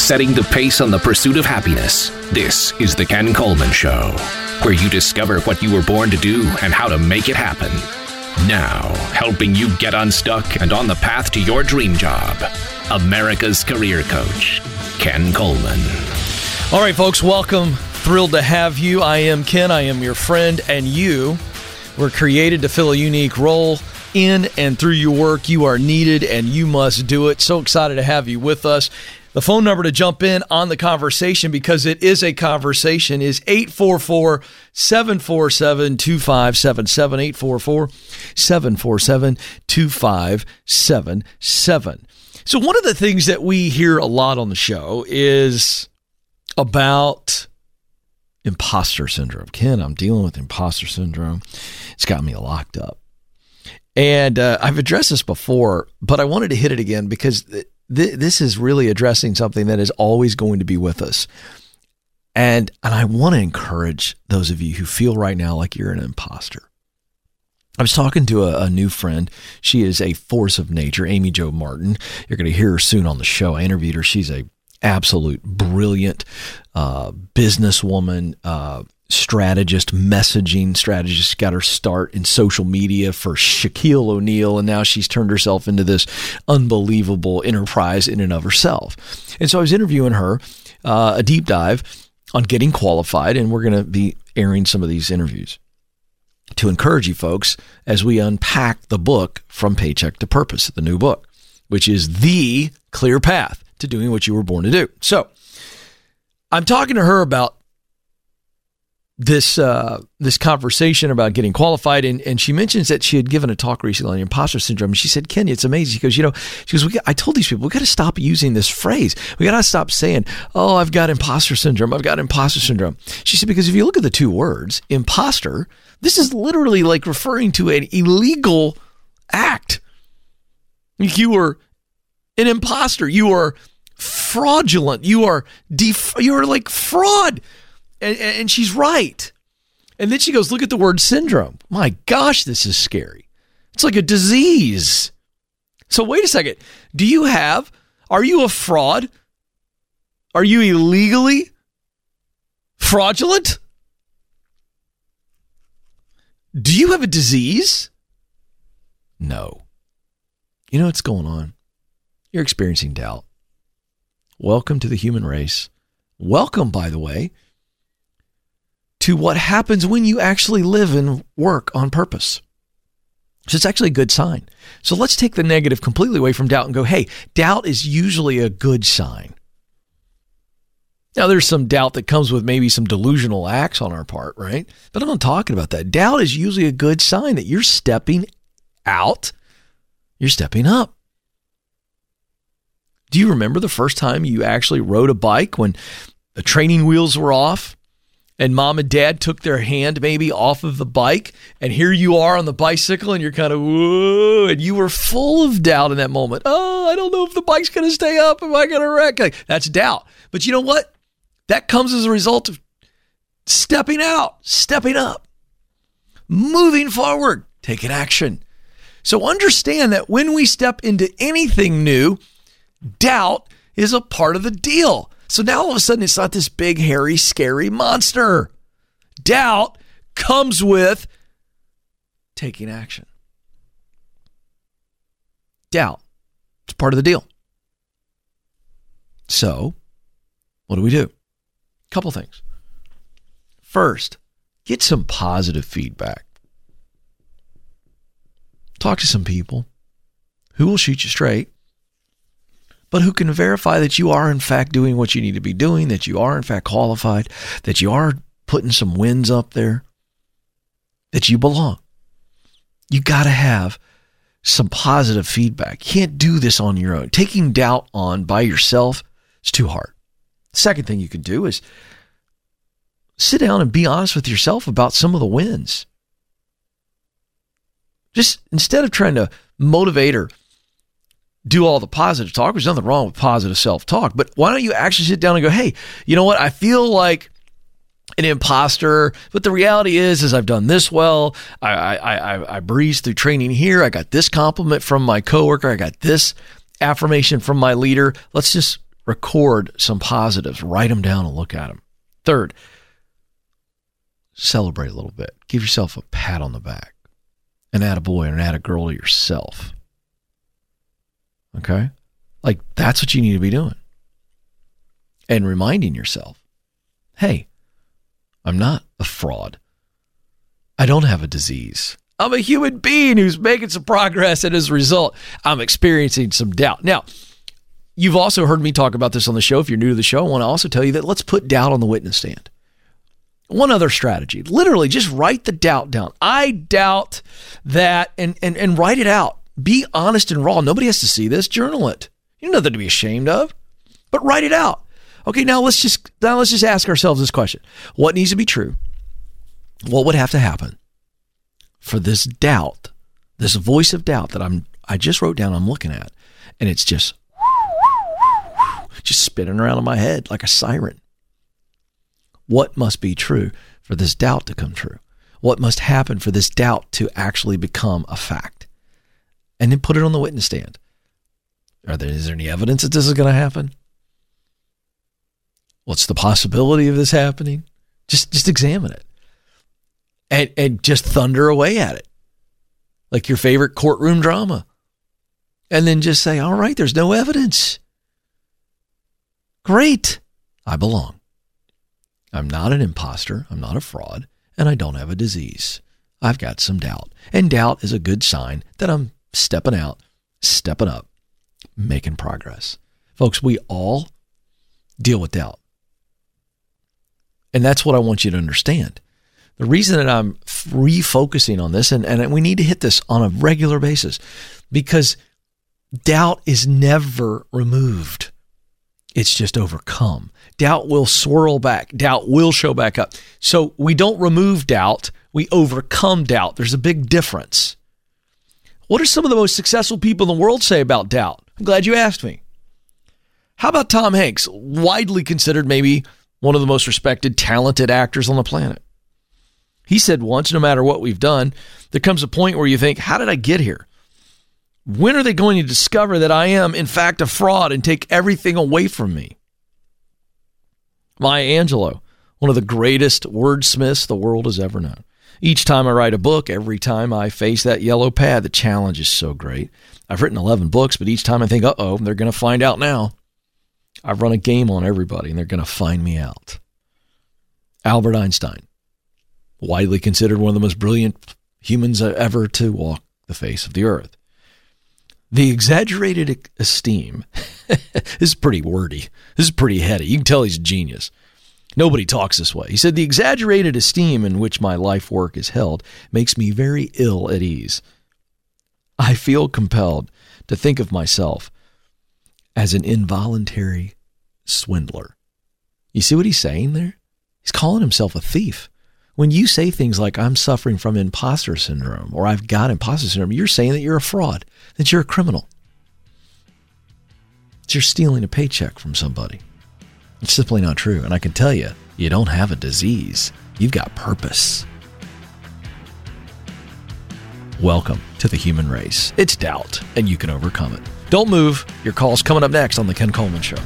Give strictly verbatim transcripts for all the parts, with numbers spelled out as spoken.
setting the pace on the pursuit of happiness. This is The Ken Coleman Show, where you discover what you were born to do and how to make it happen. Now, helping you get unstuck and on the path to your dream job, America's career coach, Ken Coleman. All right, folks, welcome. Thrilled to have you. I am Ken. I am your friend, and you were created to fill a unique role. In and through your work, you are needed, and you must do it. So excited to have you with us. The phone number to jump in on the conversation, because it is a conversation, is eight four four, seven four seven, two five seven seven, eight four four, seven four seven, two five seven seven. So one of the things that we hear a lot on the show is about imposter syndrome. Ken, I'm dealing with imposter syndrome. It's got me locked up. And uh, I've addressed this before, but I wanted to hit it again because th- th- this is really addressing something that is always going to be with us. And and I want to encourage those of you who feel right now like you're an imposter. I was talking to a, a new friend. She is a force of nature, Amy Jo Martin. You're going to hear her soon on the show. I interviewed her. She's a absolute brilliant uh, businesswoman, uh, strategist, messaging strategist. Got her start in social media for Shaquille O'Neal, and now she's turned herself into this unbelievable enterprise in and of herself. And so I was interviewing her, uh, a deep dive on getting qualified, and we're going to be airing some of these interviews to encourage you folks as we unpack the book From Paycheck to Purpose, the new book, which is the clear path to doing what you were born to do. So I'm talking to her about this uh, this conversation about getting qualified, and, and she mentions that she had given a talk recently on imposter syndrome. And she said, Ken, it's amazing. She goes, you know, she goes, we got, I told these people, we got to stop using this phrase. We got to stop saying, oh, I've got imposter syndrome. I've got imposter syndrome. She said, because if you look at the two words, imposter, this is literally like referring to an illegal act. You are an imposter. You are fraudulent. You are def- you are like fraud. And, and she's right. And then she goes, look at the word syndrome. My gosh, this is scary. It's like a disease. So wait a second. Do you have, are you a fraud? Are you illegally fraudulent? Do you have a disease? No. You know what's going on? You're experiencing doubt. Welcome to the human race. Welcome, by the way, to what happens when you actually live and work on purpose. So it's actually a good sign. So let's take the negative completely away from doubt and go, hey, doubt is usually a good sign. Now, there's some doubt that comes with maybe some delusional acts on our part, right? But I'm not talking about that. Doubt is usually a good sign that you're stepping out, you're stepping up. Do you remember the first time you actually rode a bike when the training wheels were off and mom and dad took their hand maybe off of the bike, and here you are on the bicycle and you're kind of, whoa, and you were full of doubt in that moment. Oh, I don't know if the bike's going to stay up. Am I going to wreck? Like, that's doubt. But you know what? That comes as a result of stepping out, stepping up, moving forward, taking action. So understand that when we step into anything new, doubt is a part of the deal. So now all of a sudden it's not this big, hairy, scary monster. Doubt comes with taking action. Doubt. It's part of the deal. So what do we do? A couple things. First, get some positive feedback. Talk to some people who will shoot you straight, but who can verify that you are in fact doing what you need to be doing, that you are in fact qualified, that you are putting some wins up there, that you belong. You got to have some positive feedback. You can't do this on your own. Taking doubt on by yourself is too hard. Second thing you can do is sit down and be honest with yourself about some of the wins. Just instead of trying to motivate or do all the positive talk, there's nothing wrong with positive self-talk, but why don't you actually sit down and go, hey, you know what? I feel like an imposter, but the reality is, is I've done this well. I, I, I, I breezed through training here. I got this compliment from my coworker. I got this affirmation from my leader. Let's just record some positives, write them down and look at them. Third, celebrate a little bit. Give yourself a pat on the back. An attaboy or an attagirl to yourself. Okay? Like, that's what you need to be doing. And reminding yourself, hey, I'm not a fraud. I don't have a disease. I'm a human being who's making some progress, and as a result, I'm experiencing some doubt. Now, you've also heard me talk about this on the show. If you're new to the show, I want to also tell you that let's put doubt on the witness stand. One other strategy, literally just write the doubt down. I doubt that, and, and, and write it out. Be honest and raw. Nobody has to see this. Journal it. You have nothing to be ashamed of, but write it out. Okay, now let's just now let's just ask ourselves this question. What needs to be true? What would have to happen for this doubt, this voice of doubt that I'm I just wrote down I'm looking at, and it's just just spinning around in my head like a siren? What must be true for this doubt to come true? What must happen for this doubt to actually become a fact? And then put it on the witness stand. Are there, is there any evidence that this is going to happen? What's the possibility of this happening? Just just examine it. And, and just thunder away at it. Like your favorite courtroom drama. And then just say, all right, there's no evidence. Great. I belong. I'm not an imposter. I'm not a fraud. And I don't have a disease. I've got some doubt. And doubt is a good sign that I'm stepping out, stepping up, making progress. Folks, we all deal with doubt. And that's what I want you to understand. The reason that I'm refocusing on this, and, and we need to hit this on a regular basis, because doubt is never removed. It's just overcome. Doubt will swirl back. Doubt will show back up. So we don't remove doubt. We overcome doubt. There's a big difference. What do some of the most successful people in the world say about doubt? I'm glad you asked me. How about Tom Hanks, widely considered maybe one of the most respected, talented actors on the planet? He said once, no matter what we've done, there comes a point where you think, how did I get here? When are they going to discover that I am, in fact, a fraud and take everything away from me? Maya Angelou, one of the greatest wordsmiths the world has ever known. Each time I write a book, every time I face that yellow pad, the challenge is so great. I've written eleven books, but each time I think, uh-oh, they're going to find out now. I've run a game on everybody, and they're going to find me out. Albert Einstein, widely considered one of the most brilliant humans ever to walk the face of the earth. The exaggerated esteem, this is pretty wordy. This is pretty heady. You can tell he's a genius. Nobody talks this way. He said, the exaggerated esteem in which my life work is held makes me very ill at ease. I feel compelled to think of myself as an involuntary swindler. You see what he's saying there? He's calling himself a thief. When you say things like, I'm suffering from imposter syndrome, or I've got imposter syndrome, you're saying that you're a fraud, that you're a criminal, that you're stealing a paycheck from somebody. It's simply not true. And I can tell you, you don't have a disease. You've got purpose. Welcome to the human race. It's doubt, and you can overcome it. Don't move. Your call's coming up next on The Ken Coleman Show.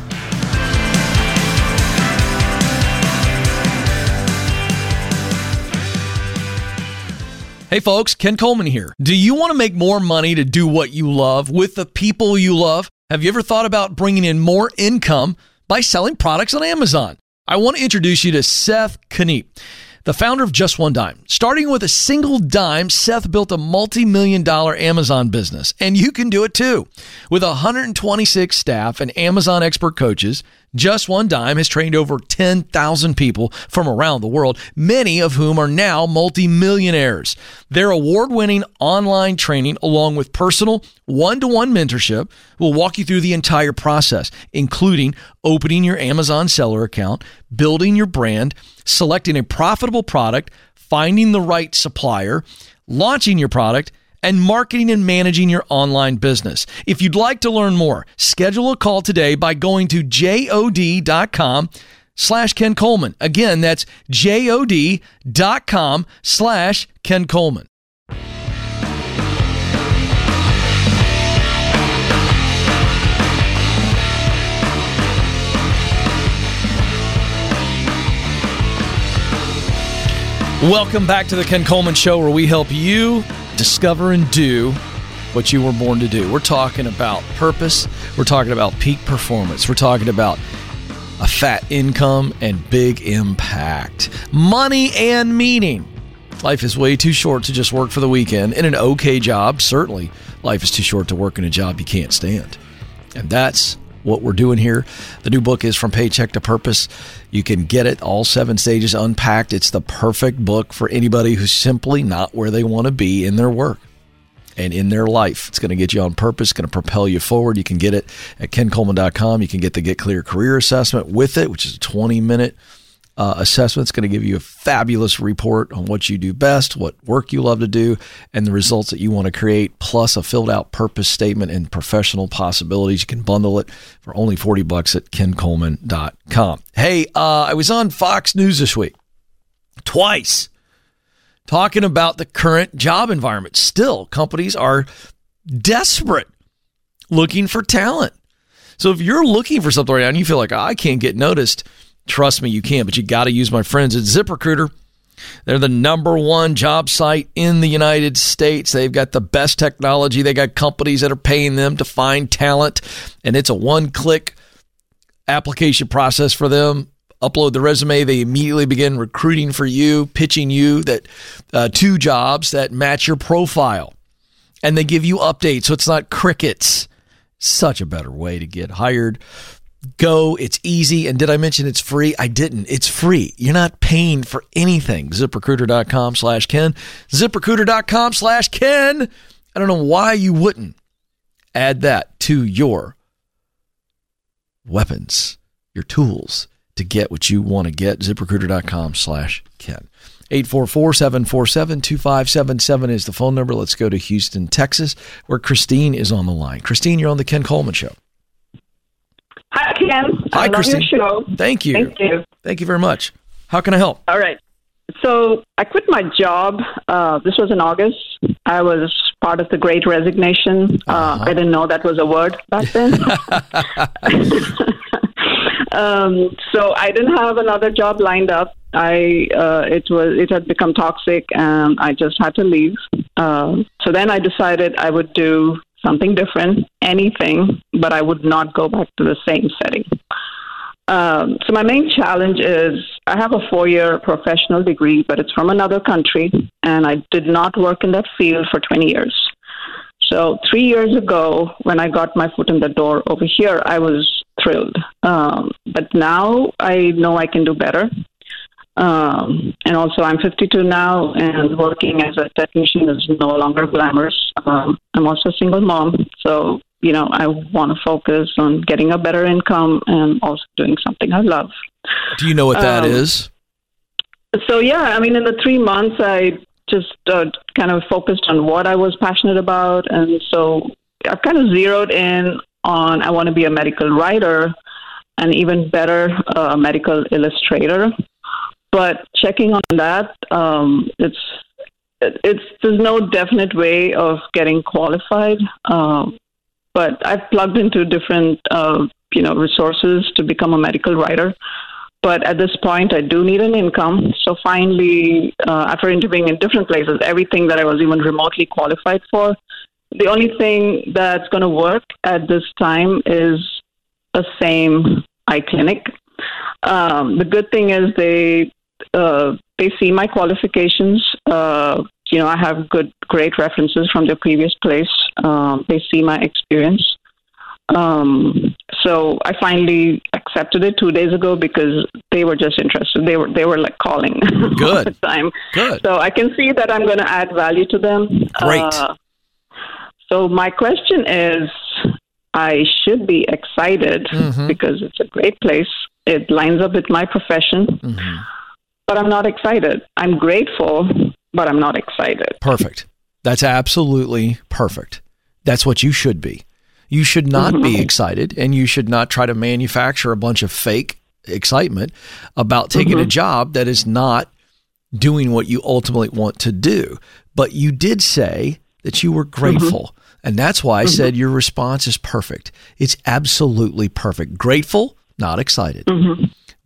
Hey folks, Ken Coleman here. Do you want to make more money to do what you love with the people you love? Have you ever thought about bringing in more income by selling products on Amazon? I want to introduce you to Seth Kniep, the founder of Just One Dime. Starting with a single dime, Seth built a multi-million dollar Amazon business, and you can do it too. With one hundred twenty-six staff and Amazon expert coaches, Just One Dime has trained over ten thousand people from around the world, many of whom are now multi-millionaires. Their award-winning online training, along with personal one-to-one mentorship, will walk you through the entire process, including opening your Amazon seller account, building your brand, selecting a profitable product, finding the right supplier, launching your product, and marketing and managing your online business. If you'd like to learn more, schedule a call today by going to jod.com slash Ken Coleman. Again, that's jod.com slash Ken Coleman. Welcome back to the Ken Coleman Show, where we help you discover and do what you were born to do. We're talking about purpose. We're talking about peak performance. We're talking about a fat income and big impact. Money and meaning. Life is way too short to just work for the weekend in an okay job. Certainly, life is too short to work in a job you can't stand. And that's what we're doing here. The new book is From Paycheck to Purpose. You can get it, all seven stages unpacked. It's the perfect book for anybody who's simply not where they want to be in their work and in their life. It's going to get you on purpose, going to propel you forward. You can get it at ken coleman dot com. You can get the Get Clear Career Assessment with it, which is a twenty-minute uh, assessment. It's going to give you a fabulous report on what you do best, what work you love to do, and the results that you want to create, plus a filled-out purpose statement and professional possibilities. You can bundle it for only forty bucks at ken coleman dot com. Hey, uh, I was on Fox News this week, twice, talking about the current job environment. Still, companies are desperate looking for talent. So if you're looking for something right now and you feel like, oh, I can't get noticed, trust me, you can, but you got to use my friends at ZipRecruiter. They're the number one job site in the United States. They've got the best technology. They got companies that are paying them to find talent, and it's a one-click application process for them. Upload the resume. They immediately begin recruiting for you, pitching you that uh, two jobs that match your profile, and they give you updates, so it's not crickets. Such a better way to get hired. Go. It's easy. And did I mention it's free? I didn't. It's free. You're not paying for anything. ZipRecruiter.com slash Ken. ZipRecruiter.com slash Ken. I don't know why you wouldn't add that to your weapons, your tools to get what you want to get. ZipRecruiter.com slash Ken. eight four four, seven four seven, two five seven seven is the phone number. Let's go to Houston, Texas, where Christine is on the line. Christine, you're on the Ken Coleman Show. Hi, Ken. Hi, I love Christine. your show. Thank you. Thank you. Thank you very much. How can I help? All right. So I quit my job. Uh, this was in August. I was part of the Great Resignation. Uh, uh-huh. I didn't know that was a word back then. um, so I didn't have another job lined up. I uh, it was it had become toxic, and I just had to leave. Uh, so then I decided I would do something different, anything, but I would not go back to the same setting. Um, so my main challenge is I have a four-year professional degree, but it's from another country, and I did not work in that field for twenty years. So three years ago, when I got my foot in the door over here, I was thrilled. Um, but now I know I can do better. Um, and also, I'm fifty-two now, and working as a technician is no longer glamorous. Um, I'm also a single mom, so, you know, I want to focus on getting a better income and also doing something I love. Do you know what that um, is? So, yeah, I mean, in the three months, I just uh, kind of focused on what I was passionate about. And so I've kind of zeroed in on I want to be a medical writer and even better, a uh, medical illustrator. But checking on that, um, it's it's there's no definite way of getting qualified. Um, but I've plugged into different uh, you know resources to become a medical writer. But at this point, I do need an income. So finally, uh, after interviewing in different places, everything that I was even remotely qualified for, the only thing that's going to work at this time is a same eye clinic. Um, the good thing is they uh, they see my qualifications. Uh, you know, I have good, great references from their previous place. Um, they see my experience. Um, so I finally accepted it two days ago because they were just interested. They were they were like calling Good. all the time. Good. So I can see that I'm going to add value to them. Great. Uh, so my question is, I should be excited mm-hmm. because it's a great place. It lines up with my profession, mm-hmm. but I'm not excited. I'm grateful, but I'm not excited. Perfect. That's absolutely perfect. That's what you should be. You should not mm-hmm. be excited, and you should not try to manufacture a bunch of fake excitement about taking mm-hmm. a job that is not doing what you ultimately want to do. But you did say that you were grateful, mm-hmm. and that's why I mm-hmm. said your response is perfect. It's absolutely perfect. Grateful, not excited. Mm-hmm.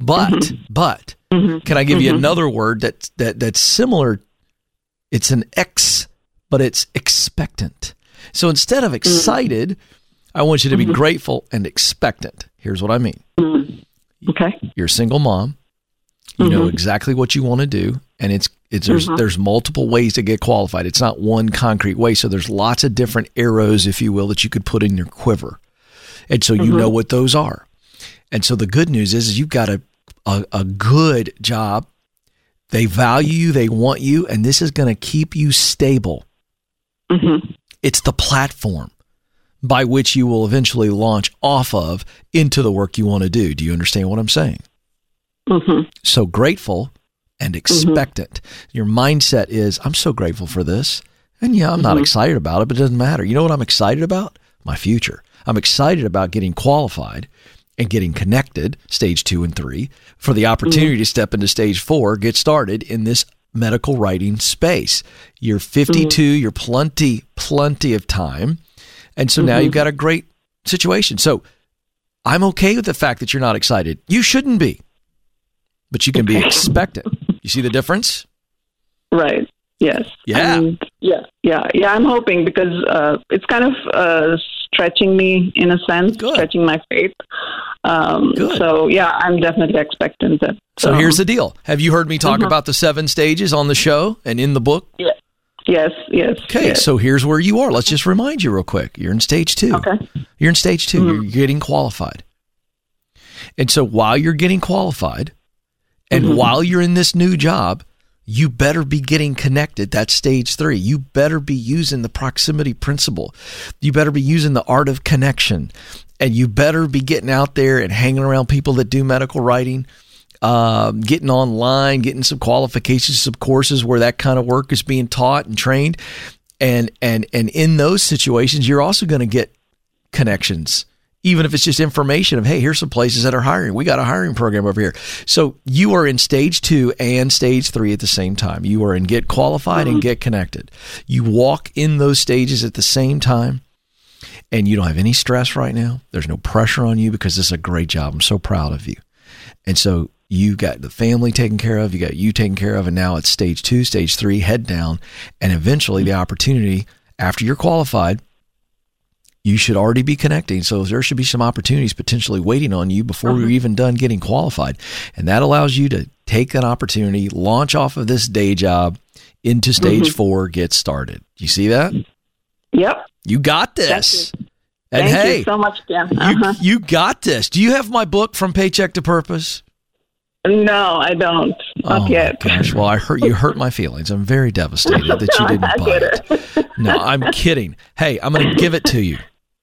But, Mm-hmm. but, Mm-hmm. can I give you Mm-hmm. another word that, that that's similar? It's an X, but it's expectant. So instead of excited, mm-hmm. I want you to be mm-hmm. grateful and expectant. Here's what I mean. Mm-hmm. Okay. You're a single mom. You mm-hmm. know exactly what you want to do, and it's it's there's mm-hmm. there's multiple ways to get qualified. It's not one concrete way. So there's lots of different arrows, if you will, that you could put in your quiver, and so you mm-hmm. know what those are. And so the good news is, is you've got a, a a good job. They value you, they want you, and this is going to keep you stable. Mm-hmm. It's the platform by which you will eventually launch off of into the work you want to do. Do you understand what I'm saying? Mm-hmm. So grateful and expectant. Mm-hmm. Your mindset is, I'm so grateful for this. And yeah, I'm mm-hmm. not excited about it, but it doesn't matter. You know what I'm excited about? My future. I'm excited about getting qualified and getting connected, stage two and three, for the opportunity mm-hmm. to step into stage four, get started in this medical writing space. You're fifty-two, mm-hmm. you're plenty, plenty of time. And so mm-hmm. now you've got a great situation. So I'm okay with the fact that you're not excited. You shouldn't be. But you can be expectant. You see the difference? Right. Yes. Yeah. And yeah. Yeah. Yeah. I'm hoping because uh, it's kind of uh, stretching me in a sense, Good. stretching my faith. Um, Good. So yeah, I'm definitely expectant. That, so um, here's the deal. Have you heard me talk uh-huh. about the seven stages on the show and in the book? Yeah. Yes. Yes. Okay. Yes. So here's where you are. Let's just remind you real quick. You're in stage two. Okay. You're in stage two. Mm-hmm. You're getting qualified. And so while you're getting qualified, and mm-hmm. while you're in this new job, you better be getting connected. That's stage three. You better be using the proximity principle. You better be using the art of connection. And you better be getting out there and hanging around people that do medical writing, um, getting online, getting some qualifications, some courses where that kind of work is being taught and trained. And, and, and in those situations, you're also going to get connections. Even if it's just information of, hey, here's some places that are hiring. We got a hiring program over here. So you are in stage two and stage three at the same time. You are in get qualified mm-hmm. and get connected. You walk in those stages at the same time, and you don't have any stress right now. There's no pressure on you because this is a great job. I'm so proud of you. And so you got the family taken care of. You got you taken care of. And now it's stage two, stage three, head down. And eventually the opportunity after you're qualified, you should already be connecting. So there should be some opportunities potentially waiting on you before uh-huh. you're even done getting qualified. And that allows you to take an opportunity, launch off of this day job into stage mm-hmm. four, get started. You see that? Yep. You got this. Thank you, and Thank hey, you so much, Ken. Uh-huh. you, you got this. Do you have my book, From Paycheck to Purpose? No, I don't. Not oh yet. Gosh, well, I hurt you hurt my feelings. I'm very devastated that you didn't buy it. No, I'm kidding. Hey, I'm going to give it to you.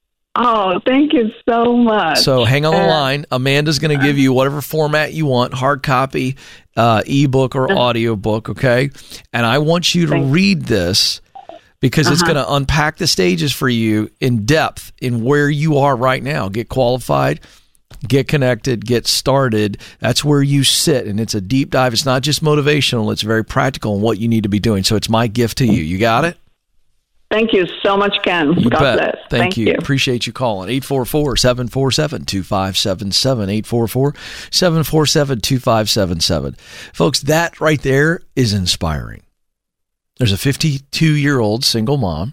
Oh, thank you so much. So hang on the line. Amanda's going to give you whatever format you want, hard copy, uh, ebook, or audio book, okay? And I want you to Thanks. read this because uh-huh. it's going to unpack the stages for you in depth in where you are right now. Get qualified, get connected, get started. That's where you sit, and it's a deep dive. It's not just motivational. It's very practical in what you need to be doing. So it's my gift to you. You got it? Thank you so much, Ken. You God bet. bless. Thank, Thank you. you. Appreciate you calling. eight four four, seven four seven, two five seven seven, eight four four, seven four seven, two five seven seven. Folks, that right there is inspiring. There's a fifty-two-year-old single mom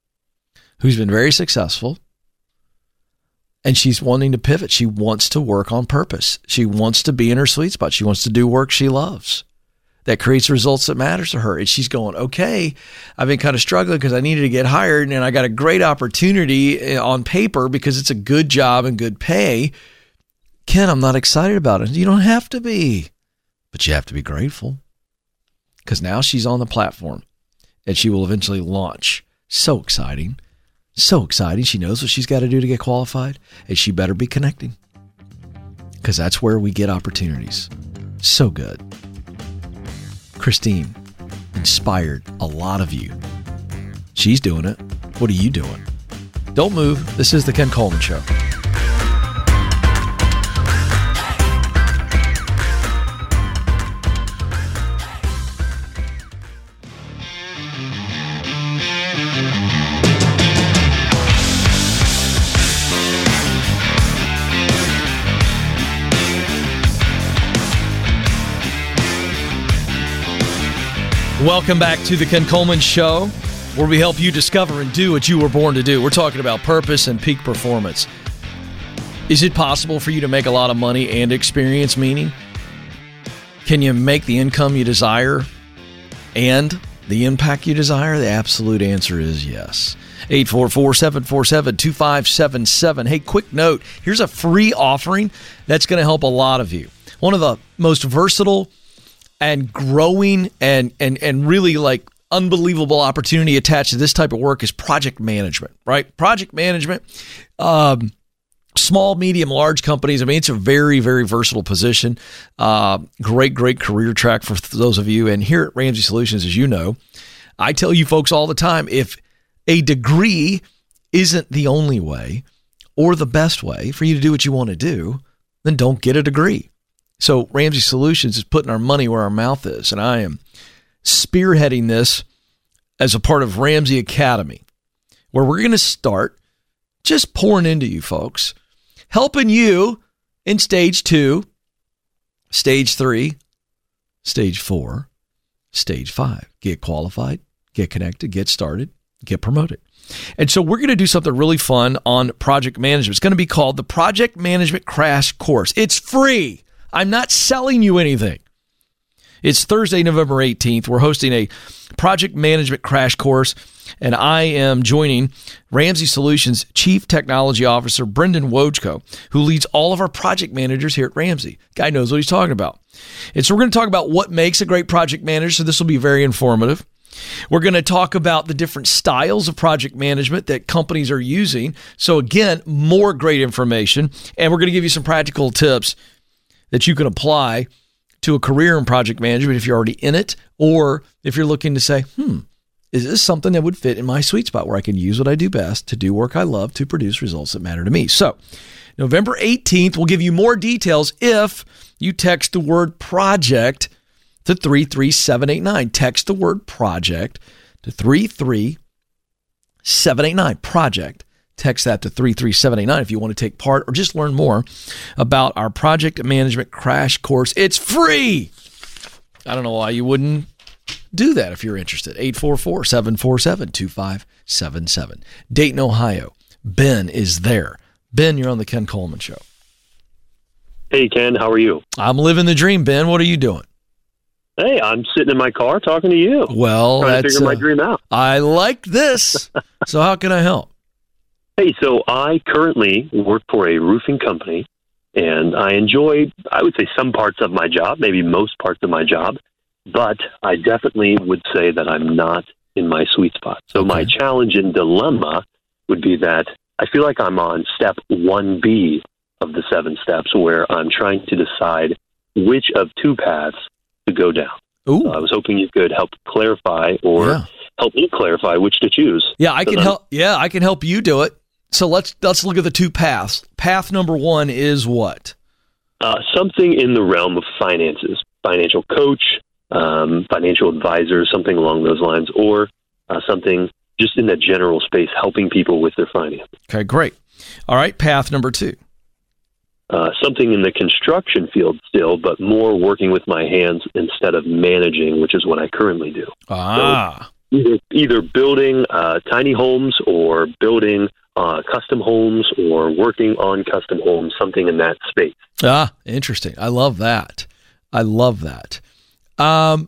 who's been very successful, and she's wanting to pivot. She wants to work on purpose. She wants to be in her sweet spot. She wants to do work she loves that creates results that matters to her. And she's going, okay, I've been kind of struggling because I needed to get hired, and I got a great opportunity on paper because it's a good job and good pay. Ken, I'm not excited about it. You don't have to be, but you have to be grateful because now she's on the platform and she will eventually launch. So exciting. So exciting. She knows what she's got to do to get qualified, and she better be connecting because that's where we get opportunities. So good. Christine inspired a lot of you. She's doing it. What are you doing? Don't move. This is the Ken Coleman Show. Welcome back to the Ken Coleman Show, where we help you discover and do what you were born to do. We're talking about purpose and peak performance. Is it possible for you to make a lot of money and experience meaning? Can you make the income you desire and the impact you desire? The absolute answer is yes. eight four four, seven four seven, two five seven seven. Hey, quick note. Here's a free offering that's going to help a lot of you. One of the most versatile and growing and, and, and really like unbelievable opportunity attached to this type of work is project management, right? Project management, um, small, medium, large companies. I mean, it's a very, very versatile position. Uh, great, great career track for those of you. And here at Ramsey Solutions, as you know, I tell you folks all the time, if a degree isn't the only way or the best way for you to do what you want to do, then don't get a degree. So Ramsey Solutions is putting our money where our mouth is, and I am spearheading this as a part of Ramsey Academy, where we're going to start just pouring into you folks, helping you in stage two, stage three, stage four, stage five. Get qualified, get connected, get started, get promoted. And so we're going to do something really fun on project management. It's going to be called the Project Management Crash Course. It's free. I'm not selling you anything. It's Thursday, November eighteenth. We're hosting a project management crash course, and I am joining Ramsey Solutions Chief Technology Officer, Brendan Wojko, who leads all of our project managers here at Ramsey. Guy knows what he's talking about. And so we're going to talk about what makes a great project manager, so this will be very informative. We're going to talk about the different styles of project management that companies are using. So again, more great information, and we're going to give you some practical tips that you can apply to a career in project management if you're already in it, or if you're looking to say, hmm, is this something that would fit in my sweet spot where I can use what I do best to do work I love to produce results that matter to me? So November eighteenth, we'll give you more details if you text the word project to three three seven eight nine. Text the word project to three three seven eight nine. Project. Text that to three three seven eight nine if you want to take part or just learn more about our project management crash course. It's free. I don't know why you wouldn't do that if you're interested. eight four four, seven four seven, two five seven seven. Dayton, Ohio. Ben is there. Ben, you're on the Ken Coleman Show. Hey, Ken. How are you? I'm living the dream, Ben. What are you doing? Hey, I'm sitting in my car talking to you. Well, trying that's, to figure uh, my dream out. I like this. So how can I help? Hey, so I currently work for a roofing company, and I enjoy, I would say, some parts of my job, maybe most parts of my job, but I definitely would say that I'm not in my sweet spot. So Okay. my challenge and dilemma would be that I feel like I'm on step one B of the seven steps, where I'm trying to decide which of two paths to go down. Ooh. So I was hoping you could help clarify or Yeah. help me clarify which to choose. Yeah, I So can then- help. Yeah, I can help you do it. So let's let's look at the two paths. Path number one is what? Uh, something in the realm of finances, financial coach, um, financial advisor, something along those lines, or uh, something just in that general space, helping people with their finances. Okay, great. All right, path number two. Uh, something in the construction field still, but more working with my hands instead of managing, which is what I currently do. Ah, Either, either building uh, tiny homes or building uh, custom homes or working on custom homes, something in that space. ah, interesting. I love that. I love that. Um,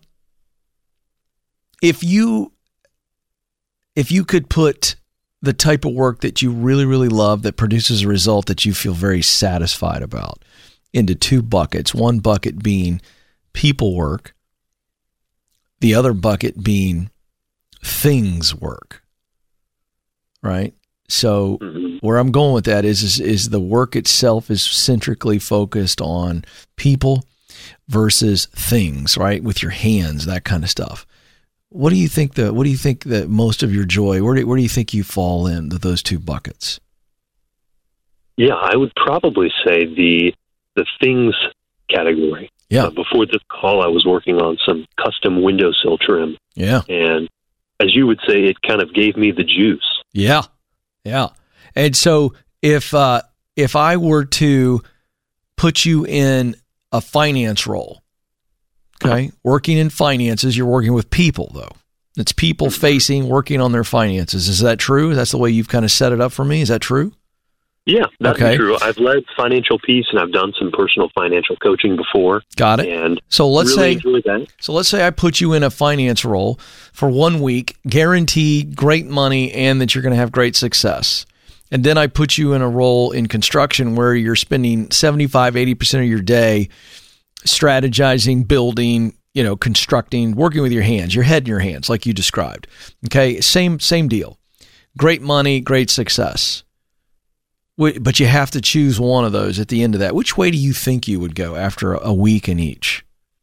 if you if you could put the type of work that you really, really love that produces a result that you feel very satisfied about into two buckets, one bucket being people work, the other bucket being things work, right? So Mm-hmm. where I'm going with that is, is is the work itself is centrically focused on people versus things, right? With your hands, that kind of stuff. What do you think the what do you think that most of your joy, where do, where do you think you fall in those two buckets? Yeah, I would probably say the the things category. Yeah. Uh, before this call, I was working on some custom windowsill trim, Yeah. and as you would say, it kind of gave me the juice. Yeah. Yeah. And so if uh, if I were to put you in a finance role, Okay. Working in finances, you're working with people, though. It's people facing, working on their finances. Is that true? That's the way you've kind of set it up for me. Is that true? Yeah, that's okay. true. I've led Financial Peace, and I've done some personal financial coaching before. Got it. And so let's really say, enjoyed that. So let's say I put you in a finance role for one week, guaranteed great money, and that you're going to have great success. And then I put you in a role in construction where you're spending seventy-five, eighty percent of your day strategizing, building, you know, constructing, working with your hands, your head in your hands, like you described. Okay, same same deal. Great money, great success. But you have to choose one of those at the end of that. Which way do you think you would go after a week in each?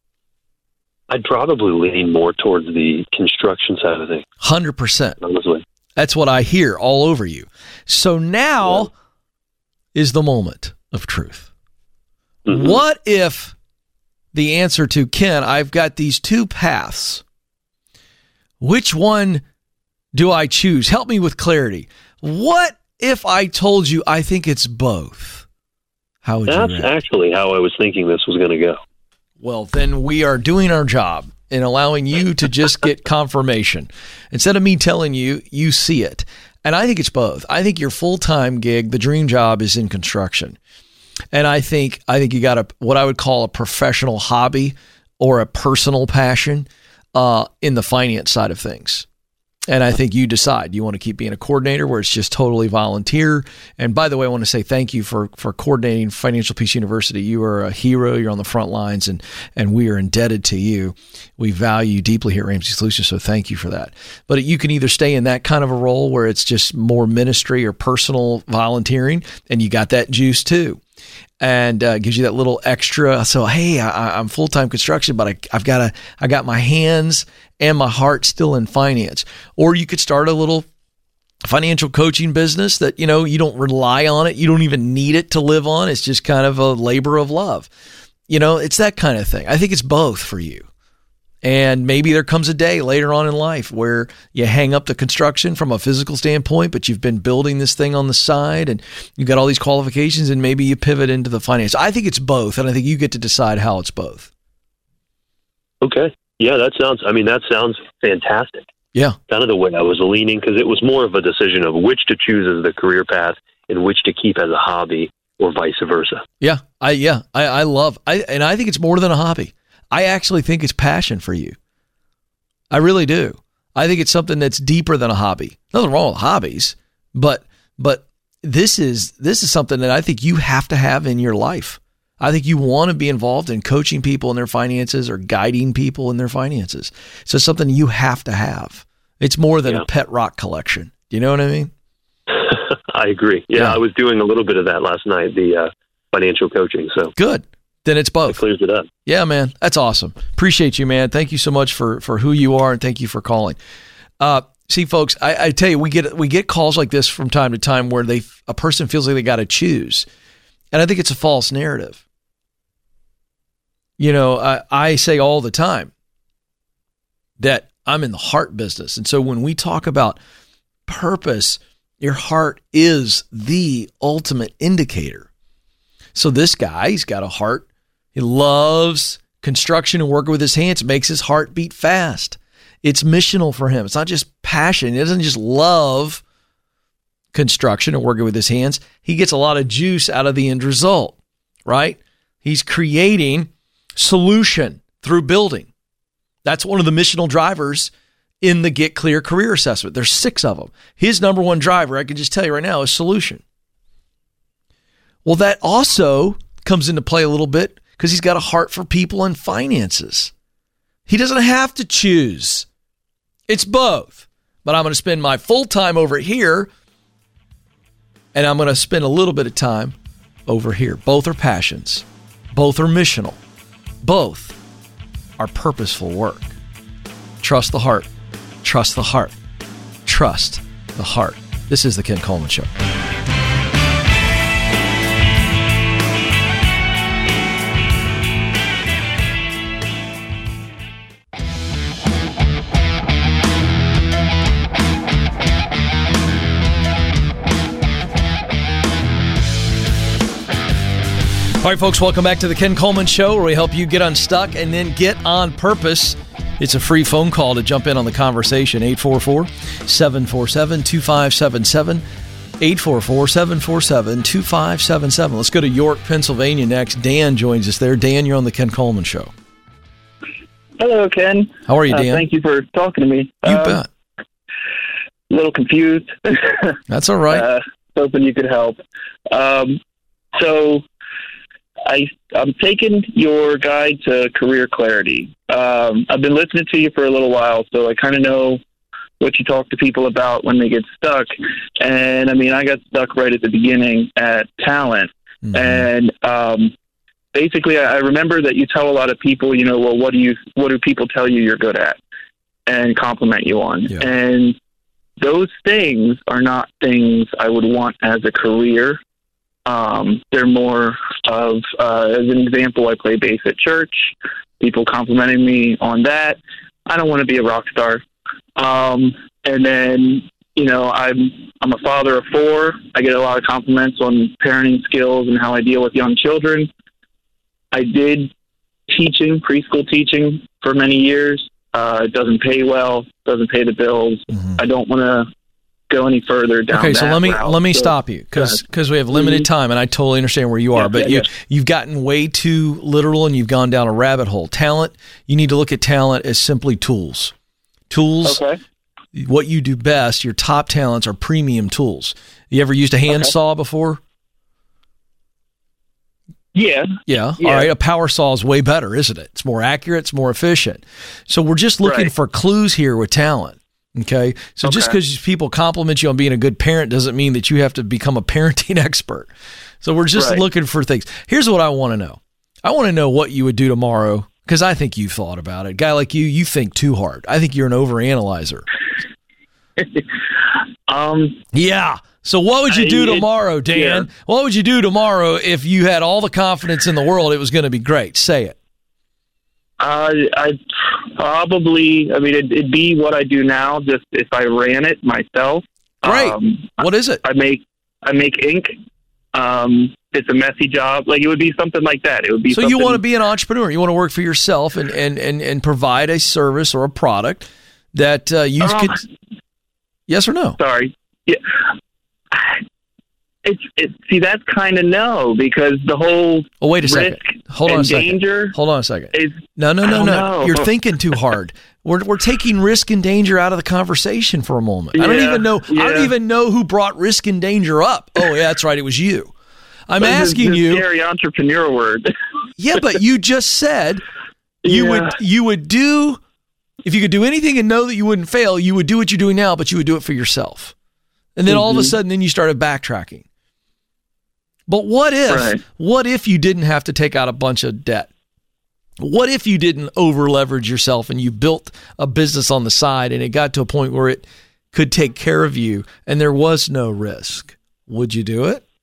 I'd probably lean more towards the construction side of things. one hundred percent. Honestly. That's what I hear all over you. So now yeah. is the moment of truth. Mm-hmm. What if the answer to, Ken, I've got these two paths. Which one do I choose? Help me with clarity. What if I told you I think it's both? How would That's you react? actually how I was thinking this was going to go. Well, then we are doing our job in allowing you to just get confirmation. Instead of me telling you, you see it. And I think it's both. I think your full-time gig, the dream job, is in construction. And I think I think you got a what I would call a professional hobby or a personal passion uh, in the finance side of things. And I think you decide you want to keep being a coordinator where it's just totally volunteer. And by the way, I want to say thank you for for coordinating Financial Peace University. You are a hero. You're on the front lines, and and we are indebted to you. We value you deeply here at Ramsey Solutions, so thank you for that. But you can either stay in that kind of a role where it's just more ministry or personal volunteering, and you got that juice too. And uh, gives you that little extra. So, hey, I, I'm full-time construction, but I, I've got a, I got my hands and my heart still in finance. Or you could start a little financial coaching business that, you know, you don't rely on it. You don't even need it to live on. It's just kind of a labor of love. You know, it's that kind of thing. I think it's both for you. And maybe there comes a day later on in life where you hang up the construction from a physical standpoint, but you've been building this thing on the side and you've got all these qualifications, and maybe you pivot into the finance. I think it's both, and I think you get to decide how it's both. Okay. Yeah, that sounds, I mean, that sounds fantastic. Yeah. Kind of the way I was leaning, because it was more of a decision of which to choose as the career path and which to keep as a hobby, or vice versa. Yeah. I, yeah, I, I love, I, and I think it's more than a hobby. I actually think it's passion for you. I really do. I think it's something that's deeper than a hobby. Nothing wrong with hobbies, but but this is this is something that I think you have to have in your life. I think you want to be involved in coaching people in their finances or guiding people in their finances. So it's something you have to have. It's more than yeah. a pet rock collection. Do you know what I mean? I agree. Yeah, yeah, I was doing a little bit of that last night, the uh, financial coaching. So good. Then it's both. It clears it up. Yeah, man. That's awesome. Appreciate you, man. Thank you so much for, for who you are, and thank you for calling. Uh, see, folks, I, I tell you, we get we get calls like this from time to time where they a person feels like they got to choose. And I think it's a false narrative. You know, I, I say all the time that I'm in the heart business. And so when we talk about purpose, your heart is the ultimate indicator. So this guy, he's got a heart. He loves construction and working with his hands. It makes his heart beat fast. It's missional for him. It's not just passion. He doesn't just love construction and working with his hands. He gets a lot of juice out of the end result, right? He's creating solution through building. That's one of the missional drivers in the Get Clear Career Assessment. There's six of them. His number one driver, I can just tell you right now, is solution. Well, that also comes into play a little bit because he's got a heart for people and finances. He doesn't have to choose. It's both. But I'm going to spend my full time over here, and I'm going to spend a little bit of time over here. Both are passions. Both are missional. Both are purposeful work. Trust the heart. Trust the heart. Trust the heart. This is the Ken Coleman Show. All right, folks, welcome back to the Ken Coleman Show, where we help you get unstuck and then get on purpose. It's a free phone call to jump in on the conversation, eight four four, seven four seven, two five seven seven, eight four four, seven four seven, two five seven seven. Let's go to York, Pennsylvania next. Dan joins us there. Dan, you're on the Ken Coleman Show. Hello, Ken. How are you, Dan? Uh, thank you for talking to me. You um, bet. A little confused. That's all right. Uh, hoping you could help. Um, so I, I'm taking your guide to career clarity. Um, I've been listening to you for a little while, so I kind of know what you talk to people about when they get stuck. And, I mean, I got stuck right at the beginning at talent. Mm-hmm. And um, basically, I remember that you tell a lot of people, you know, well, what do you, what do people tell you you're good at and compliment you on? Yeah. And those things are not things I would want as a career. Um, they're more of, uh, as an example, I play bass at church. People complimenting me on that. I don't want to be a rock star. Um, and then, you know, I'm I'm a father of four. I get a lot of compliments on parenting skills and how I deal with young children. I did teaching, preschool teaching for many years. Uh, it doesn't pay well, doesn't pay the bills. Mm-hmm. I don't want to go any further down. Okay, so that let me route. let me so, stop you because because we have limited time, and I totally understand where you are. Yeah, but yeah, you yeah. you've gotten way too literal, and you've gone down a rabbit hole. Talent, you need to look at talent as simply tools. Tools. Okay. What you do best, your top talents are premium tools. You ever used a hand Okay. saw before? Yeah. Yeah. Yeah. All right. A power saw is way better, isn't it? It's more accurate. It's more efficient. So we're just looking Right. for clues here with talent. Okay. So just Okay. because people compliment you on being a good parent doesn't mean that you have to become a parenting expert. So we're just Right. looking for things. Here's what I want to know. I want to know what you would do tomorrow because I think you've thought about it. A guy like you, you think too hard. I think you're an overanalyzer. um. Yeah. So what would you do I- tomorrow, Dan? yeah. What would you do tomorrow if you had all the confidence in the world it was going to be great? Say it. Uh, I'd probably. I mean, it'd, it'd be what I do now, just if I ran it myself. Great. Um, What is it? I make I make ink. Um, it's a messy job. Like it would be something like that. It would be. So something, you want to be an entrepreneur. You want to work for yourself and, and, and, and provide a service or a product that uh, you Uh, could. Yes or no? Sorry. Yeah. It's it. See, that's kind of no, because the whole Oh, wait a risk second. Hold on and a second. danger Hold on a second. is No, no, I no, don't no. know. You're thinking too hard. We're we're taking risk and danger out of the conversation for a moment. I don't Yeah, even know. I don't yeah. even know who brought risk and danger up. Oh, yeah, that's right. It was you. I'm This is asking the you. scary entrepreneur word. Yeah, but you just said you Yeah. would you would do if you could do anything and know that you wouldn't fail, you would do what you're doing now, but you would do it for yourself. And then all of a Mhm. sudden then you started backtracking. But what if Right. what if you didn't have to take out a bunch of debt? What if you didn't over leverage yourself and you built a business on the side and it got to a point where it could take care of you and there was no risk? Would you do it?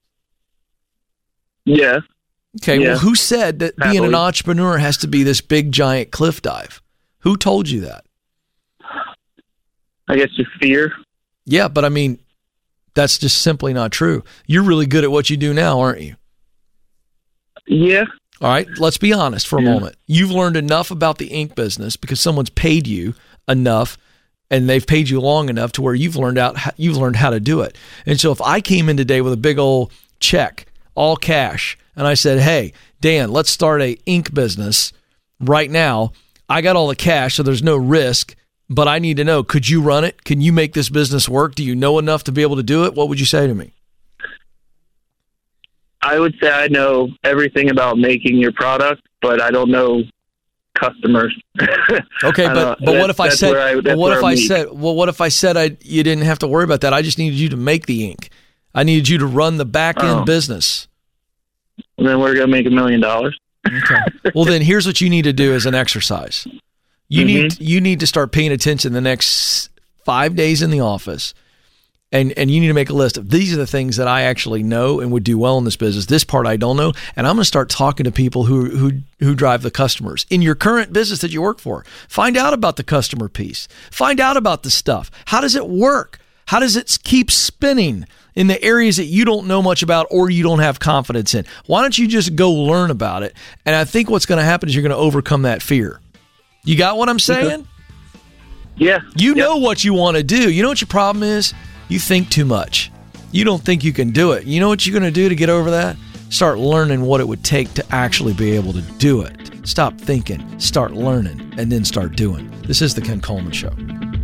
Yeah. Okay, Yeah. well, who said that being an Happily. entrepreneur has to be this big, giant cliff dive? Who told you that? I guess just fear. Yeah, but I mean, that's just simply not true. You're really good at what you do now, aren't you? Yeah. All right, let's be honest for a Yeah. moment. You've learned enough about the ink business because someone's paid you enough and they've paid you long enough to where you've learned out you've learned how to do it. And so if I came in today with a big old check, all cash, and I said, "Hey, Dan, let's start a ink business right now. I got all the cash, so there's no risk, but I need to know, could you run it? Can you make this business work? Do you know enough to be able to do it?" What would you say to me? I would say I know everything about making your product, but I don't know customers. Okay, I but don't- but what that's- if I that's said where I- but that's what where if I'm I weak. said well what if I said I you didn't have to worry about that. I just needed you to make the ink. I needed you to run the back end Oh. business. And then we're gonna make a million dollars. Okay. Well, then here's what you need to do as an exercise. You Mhm. need you need to start paying attention the next five days in the office, and and you need to make a list of these are the things that I actually know and would do well in this business. This part I don't know, and I'm going to start talking to people who who who drive the customers in your current business that you work for. Find out about the customer piece. Find out about the stuff. How does it work? How does it keep spinning in the areas that you don't know much about or you don't have confidence in. Why don't you just go learn about it? And I think what's going to happen is you're going to overcome that fear. You got what I'm saying? Yeah. You yeah. know what you want to do. You know what your problem is? You think too much. You don't think you can do it. You know what you're going to do to get over that? Start learning what it would take to actually be able to do it. Stop thinking, start learning, and then start doing. This is the Ken Coleman Show.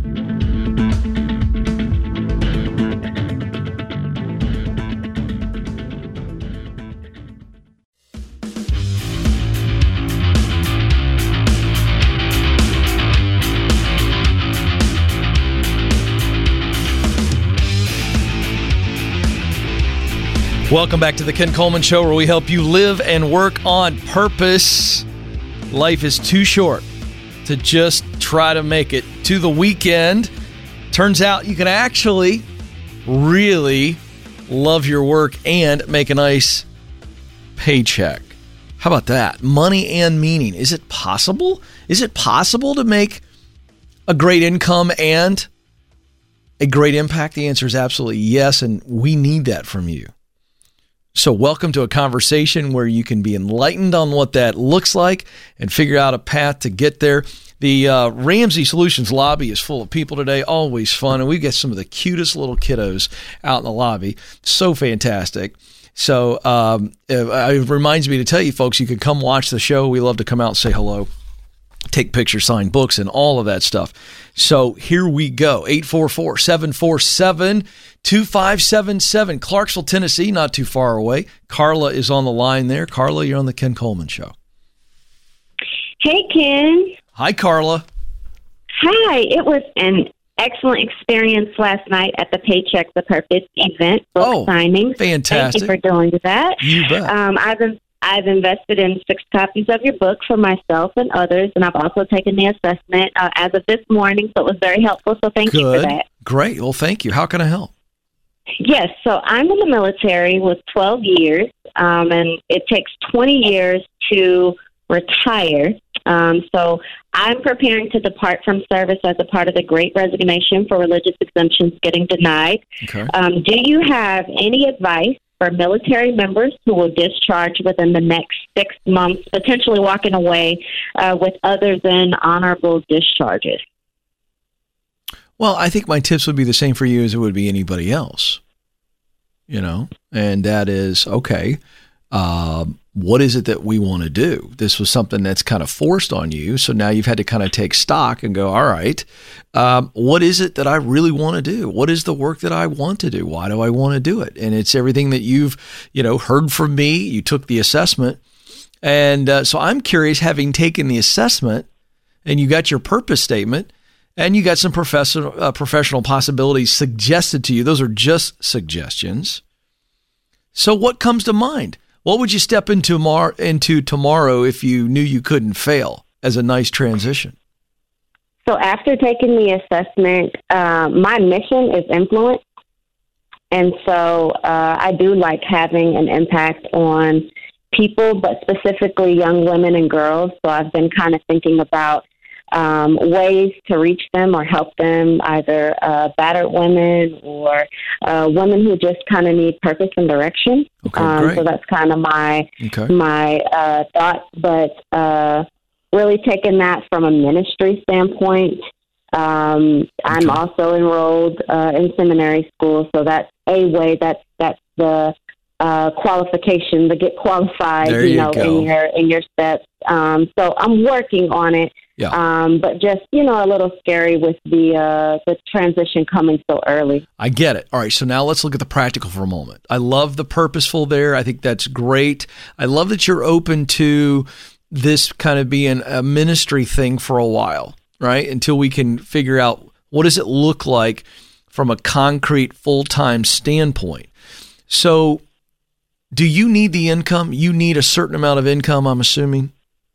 Welcome back to the Ken Coleman Show, where we help you live and work on purpose. Life is too short to just try to make it to the weekend. Turns out you can actually really love your work and make a nice paycheck. How about that? Money and meaning. Is it possible? Is it possible to make a great income and a great impact? The answer is absolutely yes, and we need that from you. So welcome to a conversation where you can be enlightened on what that looks like and figure out a path to get there. The uh, Ramsey Solutions lobby is full of people today, always fun, and we've got some of the cutest little kiddos out in the lobby. So fantastic. So um, it, it reminds me to tell you folks, you can come watch the show. We love to come out and say hello, take pictures, sign books, and all of that stuff. So here we go. eight four four, seven four seven, two five seven seven. Clarksville, Tennessee, not too far away. Carla is on the line there. Carla, you're on the Ken Coleman Show. Hey, Ken. Hi, Carla. Hi. It was an excellent experience last night at the Paycheck the Purpose event, book oh, signing. Fantastic. Thank you for doing that. You bet. Um, I've been I've invested in six copies of your book for myself and others, and I've also taken the assessment uh, as of this morning, so it was very helpful, so thank Good. you for that. Great. Well, thank you. How can I help? Yes, so I'm in the military with twelve years, um, and it takes twenty years to retire. Um, so I'm preparing to depart from service as a part of the Great Resignation for religious exemptions getting denied. Okay. Um, do you have any advice for military members who will discharge within the next six months, potentially walking away uh, with other than honorable discharges? Well, I think my tips would be the same for you as it would be anybody else, you know, and that is, okay, uh, what is it that we want to do? This was something that's kind of forced on you. So now you've had to kind of take stock and go, all right, um, what is it that I really want to do? What is the work that I want to do? Why do I want to do it? And it's everything that you've, you know, heard from me. You took the assessment. And uh, so I'm curious, having taken the assessment and you got your purpose statement and you got some professional, uh, professional possibilities suggested to you. Those are just suggestions. So what comes to mind? What would you step into, mar- into tomorrow if you knew you couldn't fail as a nice transition? So after taking the assessment, uh, my mission is influence. And so uh, I do like having an impact on people, but specifically young women and girls. So I've been kind of thinking about um, ways to reach them or help them, either uh, battered women or uh, women who just kind of need purpose and direction. Okay, um, great. So that's kind of my Okay. my uh, thoughts, but uh, really taking that from a ministry standpoint. Um, I'm Okay. also enrolled uh, in seminary school, so that's a way that's that's the uh, qualification to get qualified, There you you know, go. in your in your steps. Um, so I'm working on it. Yeah. Um, but just, you know, a little scary with the uh, the transition coming so early. I get it. All right, so now let's look at the practical for a moment. I love the purposeful there. I think that's great. I love that you're open to this kind of being a ministry thing for a while, right? Until we can figure out what does it look like from a concrete full-time standpoint. So do you need the income? You need a certain amount of income, I'm assuming?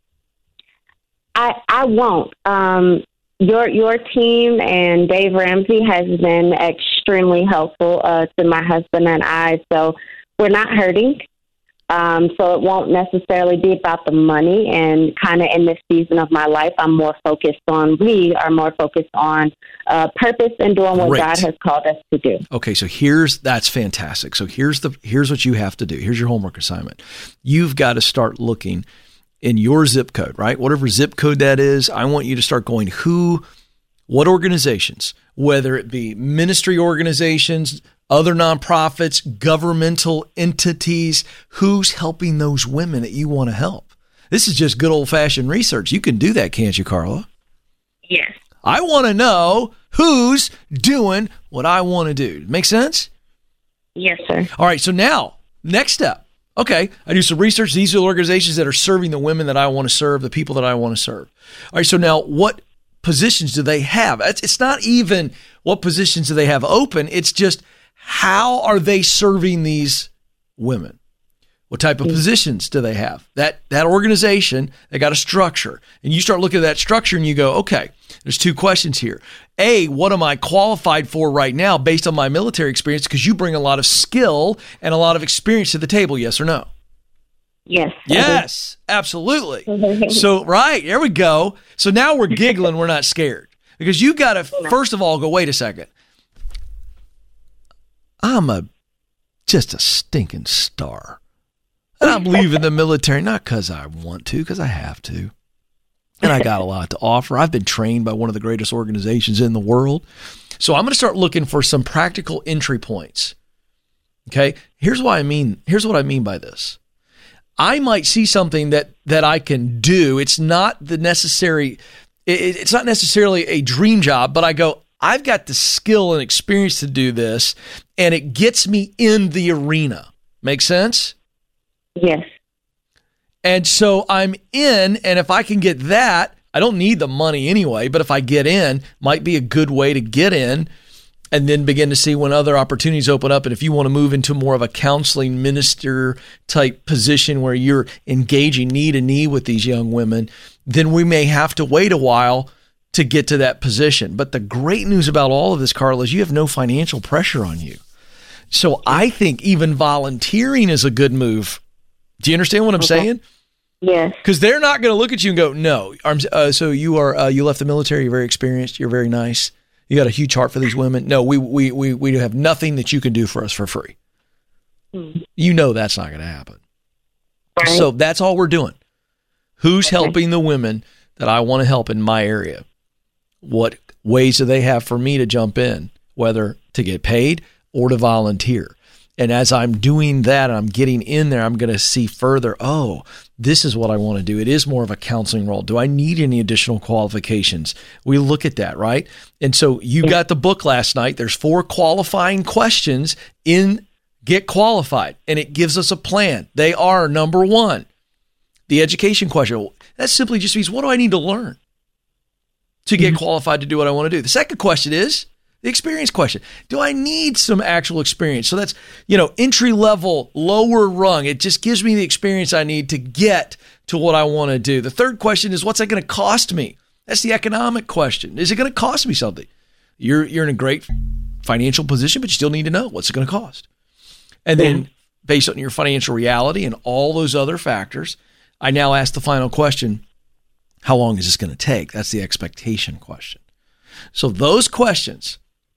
I, I won't. Um, your your team and Dave Ramsey has been extremely helpful uh, to my husband and I. So we're not hurting. Um, so it won't necessarily be about the money. And kind of in this season of my life, I'm more focused on, we are more focused on uh, purpose and doing what Great. God has called us to do. Okay, so here's, that's fantastic. So here's the here's what you have to do. Here's your homework assignment. You've got to start looking in your zip code, right? Whatever zip code that is, I want you to start going, who, what organizations, whether it be ministry organizations, other nonprofits, governmental entities, who's helping those women that you want to help? This is just good old-fashioned research. You can do that, can't you, Carla? Yes. I want to know who's doing what I want to do. Make sense? Yes, sir. All right, so now, next step. Okay, I do some research. These are the organizations that are serving the women that I want to serve, the people that I want to serve. All right, so now what positions do they have? It's not even what positions do they have open. It's just, how are they serving these women? What type of positions do they have? That that organization, they got a structure. And you start looking at that structure and you go, okay, there's two questions here. A, what am I qualified for right now based on my military experience? Because you bring a lot of skill and a lot of experience to the table, yes or no? Yes. Yes, absolutely. So, right, there we go. So now we're giggling, we're not scared. Because you got to, first of all, go, wait a second. I'm a just a stinking star. And I'm leaving the military, not because I want to, because I have to. And I got a lot to offer. I've been trained by one of the greatest organizations in the world. So I'm going to start looking for some practical entry points. Okay? Here's what I mean. Here's what I mean by this. I might see something that that I can do. It's not the necessary, it, it's not necessarily a dream job, but I go, I've got the skill and experience to do this, and it gets me in the arena. Make sense? Yes. And so I'm in, and if I can get that, I don't need the money anyway, but if I get in, might be a good way to get in and then begin to see when other opportunities open up. And if you want to move into more of a counseling minister type position where you're engaging knee to knee with these young women, then we may have to wait a while to get to that position. But the great news about all of this, Carla, is you have no financial pressure on you. So I think even volunteering is a good move. Do you understand what I'm okay. saying? Yes. Because they're not going to look at you and go, no. Uh, so you are uh, you left the military. You're very experienced. You're very nice. You got a huge heart for these women. No, we we we we have nothing that you can do for us for free. Mm. You know that's not going to happen. Right. So that's all we're doing. Who's okay. helping the women that I want to help in my area? What ways do they have for me to jump in, whether to get paid or to volunteer? And as I'm doing that, and I'm getting in there, I'm going to see further, oh, this is what I want to do. It is more of a counseling role. Do I need any additional qualifications? We look at that, right? And so you got the book last night. There's four qualifying questions in Get Qualified, and it gives us a plan. They are, number one, the education question. That simply just means, what do I need to learn to get qualified to do what I want to do? The second question is the experience question. Do I need some actual experience? So that's, you know, entry level, lower rung. It just gives me the experience I need to get to what I want to do. The third question is, what's that going to cost me? That's the economic question. Is it going to cost me something? You're you're in a great financial position, but you still need to know, what's it going to cost? And then based on your financial reality and all those other factors, I now ask the final question, how long is this going to take? That's the expectation question. So those questions,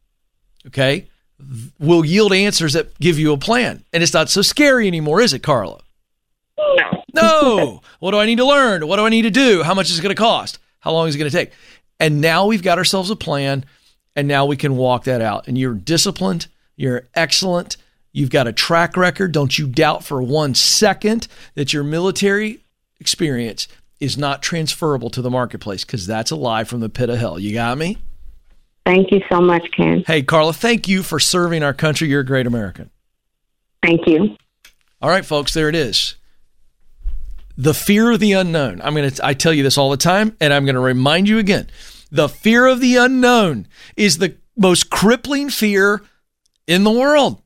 okay, will yield answers that give you a plan. And it's not so scary anymore, is it, Carla? No. No. What do I need to learn? What do I need to do? How much is it going to cost? How long is it going to take? And now we've got ourselves a plan, and now we can walk that out. And you're disciplined. You're excellent. You've got a track record. Don't you doubt for one second that your military experience is not transferable to the marketplace, because that's a lie from the pit of hell. You got me? Thank you so much, Ken. Hey, Carla, thank you for serving our country. You're a great American. Thank you. All right, folks, there it is. The fear of the unknown. I'm going to, I tell you this all the time, and I'm going to remind you again. The fear of the unknown is the most crippling fear in the world.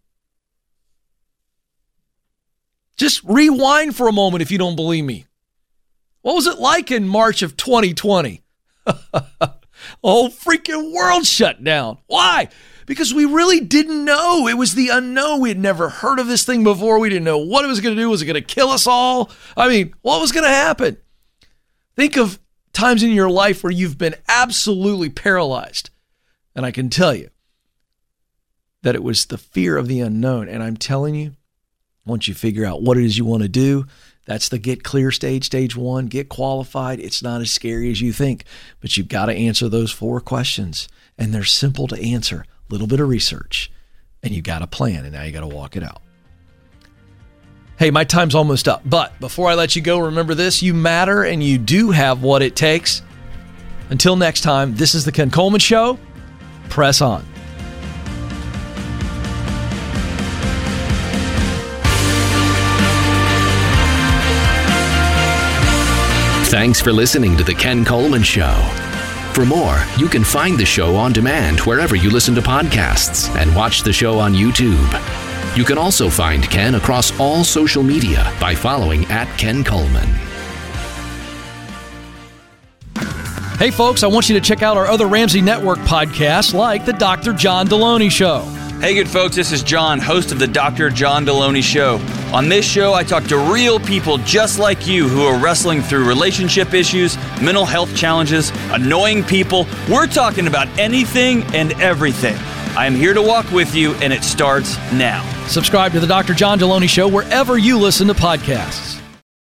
Just rewind for a moment if you don't believe me. What was it like in March of twenty twenty? The whole freaking world shut down. Why? because we really didn't know. It was the unknown. We had never heard of this thing before. We didn't know what it was going to do. Was it going to kill us all? I mean, what was going to happen? Think of times in your life where you've been absolutely paralyzed. And I can tell you that it was the fear of the unknown. And I'm telling you, once you figure out what it is you want to do, that's the get clear stage, stage one, get qualified. It's not as scary as you think, but you've got to answer those four questions. And they're simple to answer. A little bit of research, and you got a plan, and now you got to walk it out. Hey, my time's almost up, but before I let you go, remember this: you matter, and you do have what it takes. Until next time, this is the Ken Coleman Show. Press on. Thanks for listening to The Ken Coleman Show. For more, you can find the show on demand wherever you listen to podcasts and watch the show on YouTube. You can also find Ken across all social media by following at Ken Coleman. Hey, folks, I want you to check out our other Ramsey Network podcasts like The Doctor John Deloney Show. Hey, good folks, this is John, host of the Doctor John Deloney Show. On this show, I talk to real people just like you who are wrestling through relationship issues, mental health challenges, annoying people. We're talking about anything and everything. I am here to walk with you, and it starts now. Subscribe to the Doctor John Deloney Show wherever you listen to podcasts.